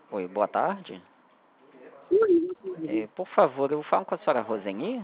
Oi, boa tarde. Oi, oi. Por favor, eu falo com a senhora Roseni?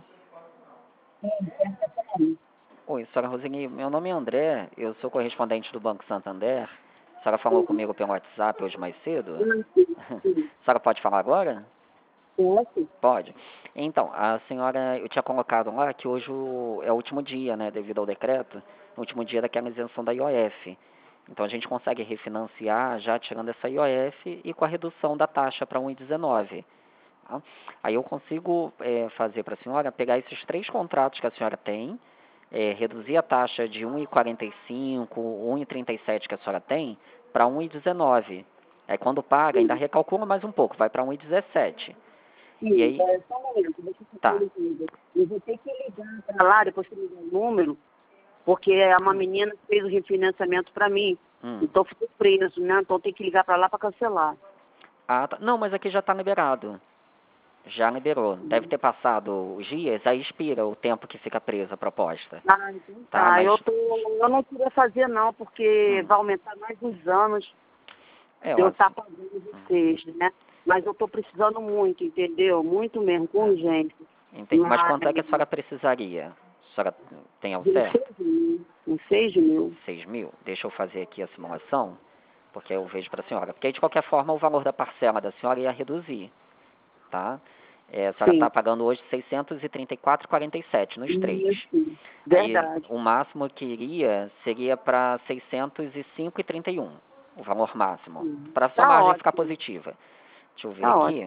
Oi, senhora Roseni, meu nome é André, eu sou correspondente do Banco Santander. A senhora falou comigo pelo WhatsApp hoje mais cedo? A senhora pode falar agora? Posso? Pode. Então, a senhora, eu tinha colocado lá que hoje é o último dia, né, devido ao decreto, o último dia daquela isenção da IOF. Então a gente consegue refinanciar já tirando essa IOF e com a redução da taxa para 1,19. Tá? Aí eu consigo fazer para a senhora pegar esses 3 contratos que a senhora tem, reduzir a taxa de 1,45, 1,37 que a senhora tem para 1,19. Aí quando paga, ainda recalcula mais um pouco, vai para 1,17. E Sim, aí, só um momento, deixa eu fazer tá. uma coisa. Eu vou ter que ligar para lá, depois que eu ligar o número, porque é uma menina que fez o refinanciamento para mim. Hum. Então ficou preso, né? Então tem que ligar para lá para cancelar. Ah, tá. Não, mas aqui já está liberado. Já liberou. Deve ter passado os dias, aí expira o tempo que fica presa a proposta. Ah, então Tá, tá. mas. Eu não queria fazer não, porque vai aumentar mais uns anos É, de eu ó, estar pagando vocês, né? Mas eu estou precisando muito, entendeu? Muito mesmo, com urgência. entendi. Mas Mas quanto é que a senhora precisaria? A senhora tem ao de certo? 6 mil, uns 6 mil. 6 mil? Deixa eu fazer aqui a simulação, porque eu vejo para a senhora. Porque aí, de qualquer forma, o valor da parcela da senhora ia reduzir, tá? A senhora está Sim, pagando hoje R$ 634,47 nos 3. isso, Aí, verdade. o máximo que iria seria para 605,31, o valor máximo, para a sua Tá margem ficar ótimo, positiva. Deixa eu ver tá aqui. ótimo.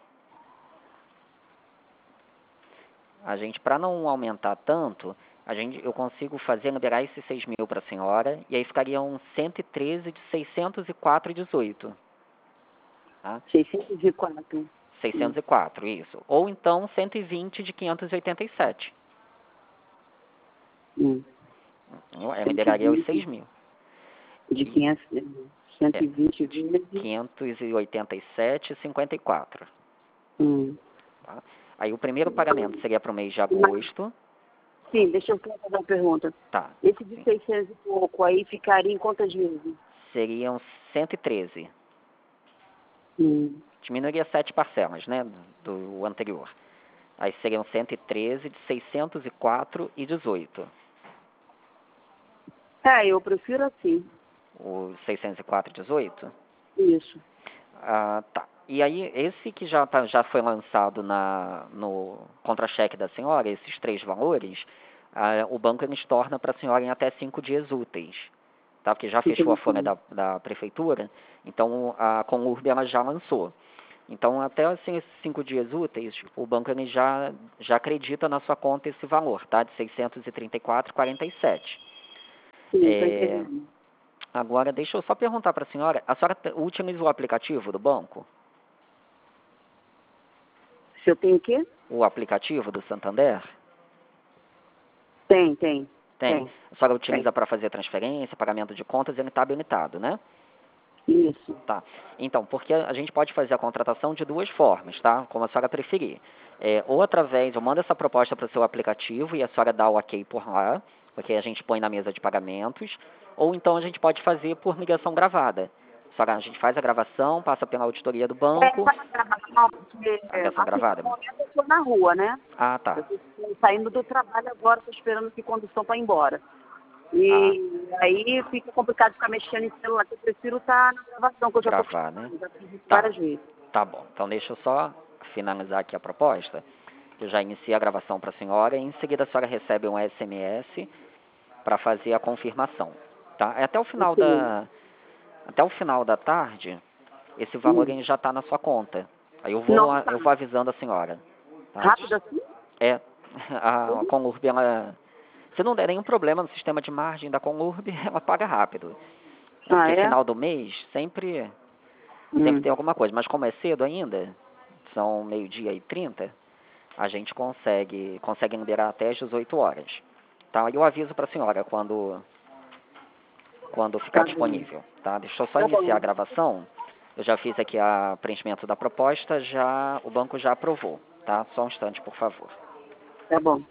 A gente, para não aumentar tanto, eu consigo liberar esses 6 mil para a senhora, e aí ficariam 113 de 604,18. Tá? 604. 604, isso. Ou então 120 de 587. Hum. Eu liberaria os 6 120 mil. de E 500, é 120 vezes. 587,54. Hum. Tá? Aí o primeiro pagamento seria para o mês de agosto. Sim, deixa eu fazer uma pergunta. Tá, Esse de sim. 600 e pouco aí ficaria em quantas vezes? Seriam 113. Hum. Diminuiria 7 parcelas, né, do anterior. Aí seriam 113 de 604,18. Eu prefiro assim. O 604,18? Isso. Ah, tá. E aí, esse que já foi lançado no contra-cheque da senhora, esses 3 valores, o banco eles torna para a senhora em até 5 dias úteis. Tá? Porque já fechou a folha Entendi. da prefeitura, então a Conurb ela já lançou. Então, até assim, esses 5 dias úteis, o banco ele já acredita na sua conta esse valor, tá? De 634,47. Sim, tô É, entendendo. agora, deixa eu só perguntar para a senhora utilizou o aplicativo do banco? Se eu tenho o quê? O aplicativo do Santander? Tem, tem, Tem. tem, A senhora tem. utiliza para fazer transferência, pagamento de contas, ele está habilitado, né? Isso. Tá. Então, porque a gente pode fazer a contratação de 2 formas, tá? Como a senhora preferir. Ou através, eu mando essa proposta para o seu aplicativo e a senhora dá o ok por lá, porque a gente põe na mesa de pagamentos, ou então a gente pode fazer por ligação gravada. A gente faz a gravação, passa pela auditoria do banco, Essa gravação, porque a ligação assim, no gravada. momento eu estou na rua, né? Ah, tá. Eu estou saindo do trabalho agora, estou esperando que condução para ir embora. Ah, E aí fica complicado ficar mexendo em celular, que eu prefiro estar na gravação, que eu já estou gravar, né? acostumada, já fiz isso Tá. várias vezes. Tá bom. Então deixa eu só finalizar aqui a proposta. Eu já iniciei a gravação para a senhora e em seguida a senhora recebe um SMS para fazer a confirmação, tá? Ok. Até o final da tarde, esse valor Hum. ele já está na sua conta. Aí Não tá. eu vou avisando a senhora, tá? Rápido assim? É, a Conurb, ela, se não der nenhum problema no sistema de margem da Conurb, ela paga rápido. É Ah, porque é? final do mês sempre Hum. tem alguma coisa, mas como é cedo ainda, são 12h30, a gente consegue liberar até as 18 horas. Tá? E eu aviso para a senhora quando ficar Tá bom. disponível. Tá? Deixa eu só Tá iniciar a bom. gravação. Eu já fiz aqui o preenchimento da proposta, o banco já aprovou. Tá? Só um instante, por favor. Tá bom.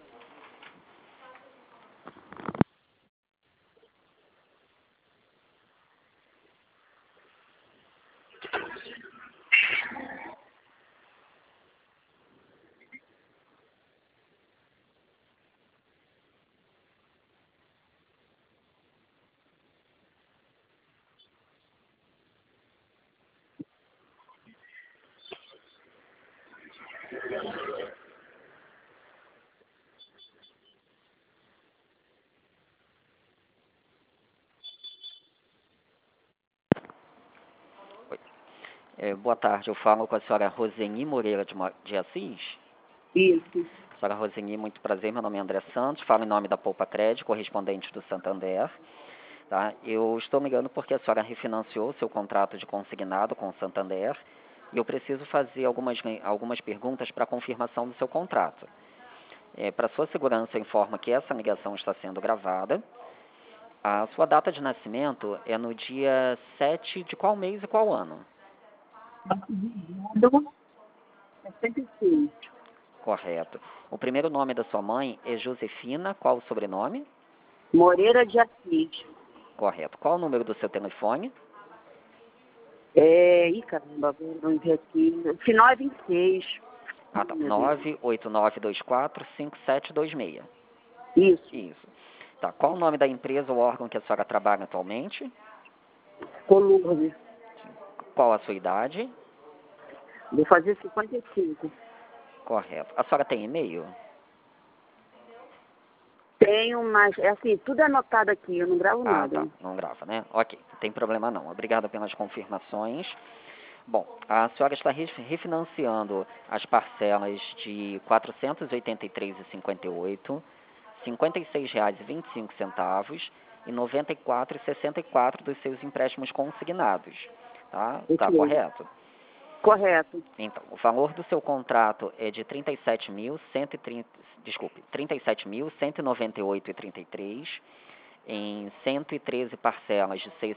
Boa tarde, eu falo com a senhora Roseni Moreira de Assis. Isso. Senhora Roseni, muito prazer, meu nome é André Santos, falo em nome da Poupa Crédito, correspondente do Santander. Tá? Eu estou ligando porque a senhora refinanciou seu contrato de consignado com o Santander e eu preciso fazer algumas perguntas para confirmação do seu contrato. Para sua segurança, eu informo que essa ligação está sendo gravada. A sua data de nascimento é no dia 7 de qual mês e qual ano? 76. Correto. O primeiro nome da sua mãe é Josefina, qual o sobrenome? Moreira de Assis. Correto. Qual o número do seu telefone? Ih, caramba, vamos ver aqui. O final é 26. Ah, tá. 989245726. Isso. Isso. Tá. Qual o nome da empresa ou órgão que a senhora trabalha atualmente? Colurbe. Qual a sua idade? Vou fazer 55. Correto. A senhora tem e-mail? Tenho, mas é assim, tudo é anotado aqui, eu não gravo nada. Tá. Não grava, né? Ok. Não tem problema não. Obrigado pelas confirmações. Bom, a senhora está refinanciando as parcelas de R$ 483,58, R$ 56,25 e R$ 94,64 dos seus empréstimos consignados. Tá? Tá correto? Correto. Então, o valor do seu contrato é de R$ 37.198,33 em 113 parcelas de R$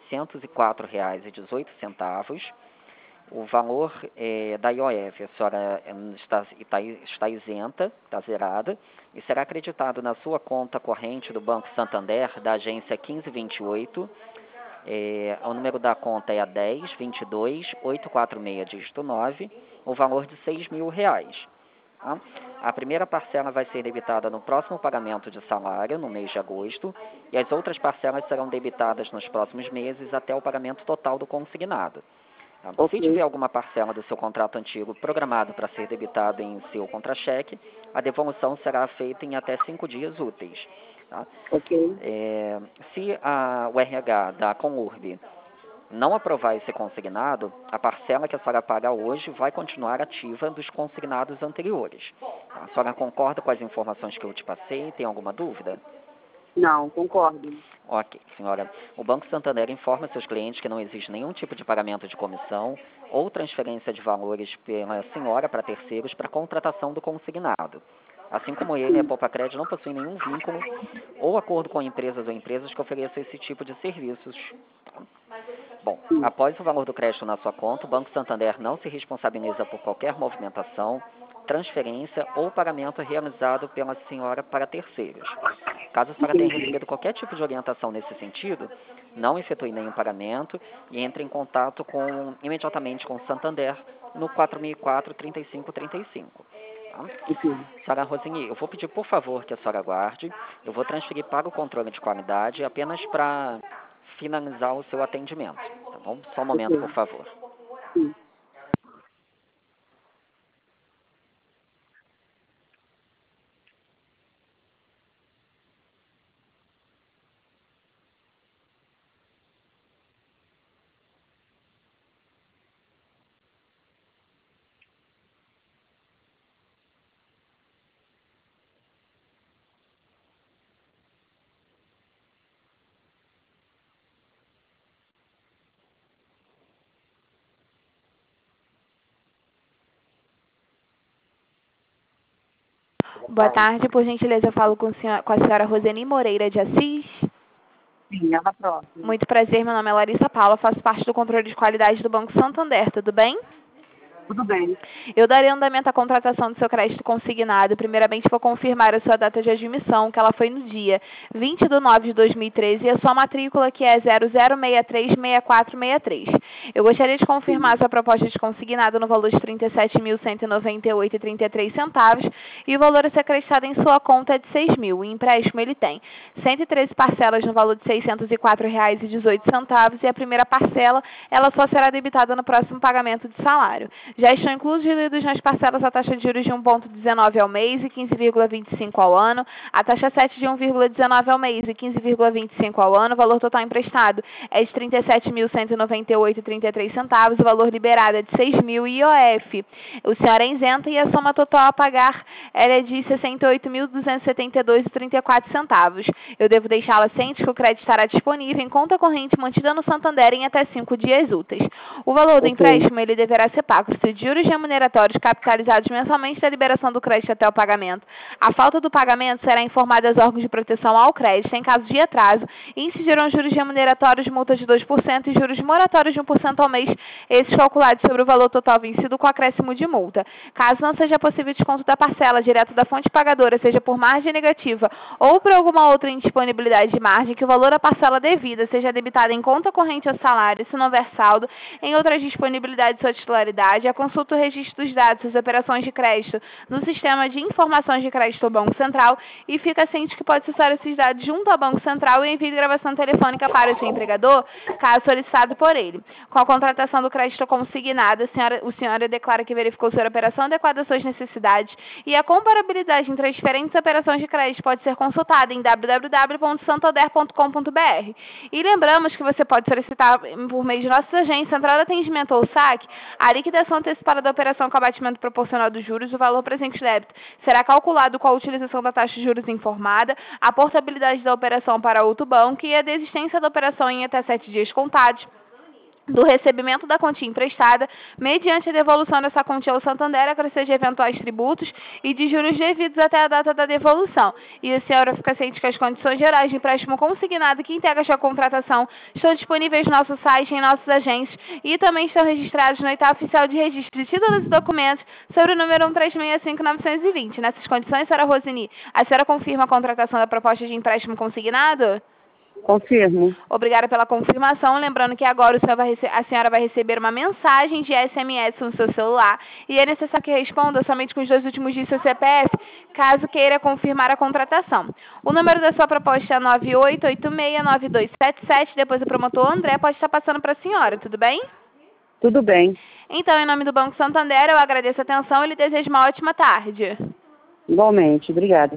604,18. O valor da IOF, a senhora está isenta, está zerada, e será acreditado na sua conta corrente do Banco Santander, da agência 1528. O número da conta é a 10.22.846, dígito 9, o valor de R$ 6.000. Tá? A primeira parcela vai ser debitada no próximo pagamento de salário, no mês de agosto, e as outras parcelas serão debitadas nos próximos meses até o pagamento total do consignado. Tá? Se tiver alguma parcela do seu contrato antigo programado para ser debitado em seu contra-cheque, a devolução será feita em até 5 dias úteis. Tá? Se o RH da Conurb não aprovar esse consignado, a parcela que a senhora paga hoje vai continuar ativa dos consignados anteriores. Tá? A senhora concorda com as informações que eu te passei? Tem alguma dúvida? Não, concordo. Ok, senhora. O Banco Santander informa seus clientes que não existe nenhum tipo de pagamento de comissão ou transferência de valores pela senhora para terceiros para contratação do consignado. Assim como ele, a Poupa Crédito não possui nenhum vínculo ou acordo com empresas ou empresas que ofereçam esse tipo de serviços. Bom, após o valor do crédito na sua conta, o Banco Santander não se responsabiliza por qualquer movimentação, transferência ou pagamento realizado pela senhora para terceiros. Caso a senhora tenha recebido qualquer tipo de orientação nesse sentido, não efetue nenhum pagamento e entre em contato imediatamente com o Santander no 4004-3535. Tá? Senhora Roseni, eu vou pedir por favor que a senhora aguarde. Eu vou transferir para o controle de qualidade apenas para finalizar o seu atendimento. Tá bom? Só um momento, por favor. Boa tarde, por gentileza, eu falo com a senhora Roseni Moreira de Assis. Sim, ela próxima. Muito prazer, meu nome é Larissa Paula, faço parte do controle de qualidade do Banco Santander, tudo bem? Tudo bem. Eu darei andamento à contratação do seu crédito consignado. Primeiramente, vou confirmar a sua data de admissão, que ela foi no dia 20 de 9 de 2013, e a sua matrícula, que é 00636463. Eu gostaria de confirmar a sua proposta de consignado no valor de R$ 37.198,33, e o valor a ser acreditado em sua conta é de R$ 6.000. O empréstimo, ele tem 113 parcelas no valor de R$ 604,18, e a primeira parcela, ela só será debitada no próximo pagamento de salário. Já estão incluídos nas parcelas a taxa de juros de 1,19 ao mês e 15,25 ao ano, a taxa 7 de 1,19 ao mês e 15,25 ao ano, o valor total emprestado é de R$ 37.198,33, o valor liberado é de R$ 6.000 IOF. O senhor é isento e a soma total a pagar é de R$ 68.272,34. Eu devo deixá-la ciente que o crédito estará disponível em conta corrente mantida no Santander em até 5 dias úteis. O valor do empréstimo ele deverá ser pago se de juros remuneratórios capitalizados mensalmente da liberação do crédito até o pagamento. A falta do pagamento será informada aos órgãos de proteção ao crédito em caso de atraso e incidirão juros remuneratórios, multa de 2% e juros moratórios de 1% ao mês, esses calculados sobre o valor total vencido com acréscimo de multa. Caso não seja possível desconto da parcela direto da fonte pagadora, seja por margem negativa ou por alguma outra indisponibilidade de margem, que o valor da parcela devida seja debitado em conta corrente ou salário, se não houver saldo, em outras disponibilidades de sua titularidade, a consulta o registro dos dados das operações de crédito no Sistema de Informações de Crédito do Banco Central e fica ciente que pode acessar esses dados junto ao Banco Central e envie gravação telefônica para o seu empregador, caso solicitado por ele. Com a contratação do crédito consignado, o senhor declara que verificou sua operação adequada às suas necessidades e a comparabilidade entre as diferentes operações de crédito pode ser consultada em www.santander.com.br. E lembramos que você pode solicitar por meio de nossas agências, Central de Atendimento ou SAC, a liquidação antecipada da operação com abatimento proporcional dos juros, o valor presente de débito será calculado com a utilização da taxa de juros informada, a portabilidade da operação para outro banco e a desistência da operação em até 7 dias contados do recebimento da quantia emprestada, mediante a devolução dessa quantia ao Santander, a crescer de eventuais tributos e de juros devidos até a data da devolução. E a senhora fica ciente que as condições gerais de empréstimo consignado que integra a sua contratação estão disponíveis no nosso site, em nossas agências, e também estão registrados no Itá Oficial de Registro de Títulos e Documentos sobre o número 1365920. Nessas condições, senhora Rosini, a senhora confirma a contratação da proposta de empréstimo consignado? Confirmo. Obrigada pela confirmação. Lembrando que agora a senhora vai receber uma mensagem de SMS no seu celular e é necessário que responda somente com os 2 últimos dígitos do seu CPF, caso queira confirmar a contratação. O número da sua proposta é 98869277. Depois o promotor André pode estar passando para a senhora, tudo bem? Tudo bem. Então, em nome do Banco Santander, eu agradeço a atenção e lhe desejo uma ótima tarde. Igualmente. Obrigada.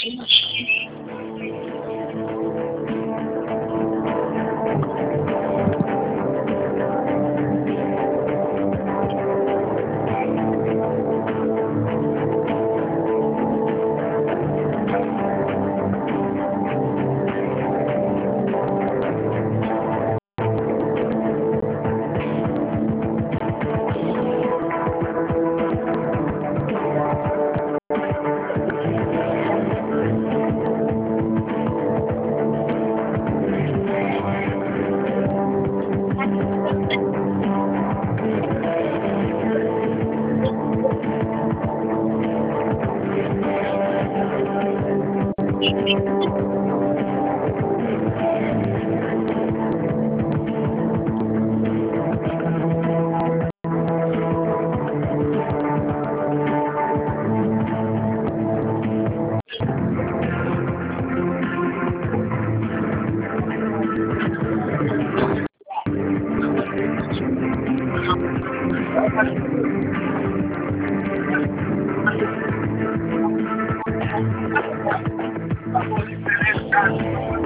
Gracias.